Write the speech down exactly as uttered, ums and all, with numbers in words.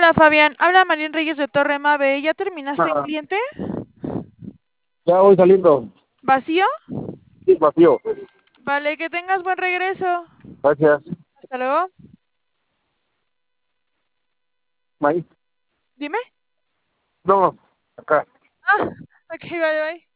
Hola Fabián, habla Marín Reyes de Torre Mave. ¿Ya terminaste en Ah, cliente? ya voy saliendo. ¿Vacío? Sí, vacío. Vale, que tengas buen regreso. Gracias. Hasta luego. Maíz. Dime. No, acá. Ah, ok, vale, bye.